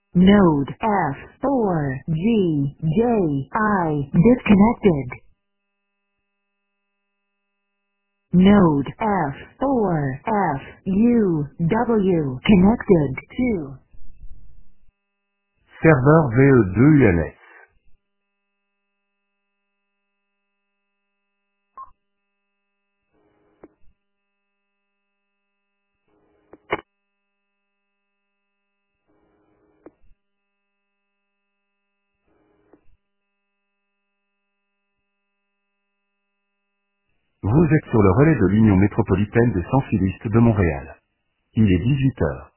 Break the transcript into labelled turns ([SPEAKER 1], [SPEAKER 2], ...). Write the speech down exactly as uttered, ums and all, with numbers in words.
[SPEAKER 1] Node F four G J I disconnected. Node F four F U W connected to.
[SPEAKER 2] Serveur V E deux U N S. Vous êtes sur le relais de l'Union métropolitaine des Sensibilistes de Montréal. Il est dix-huit heures.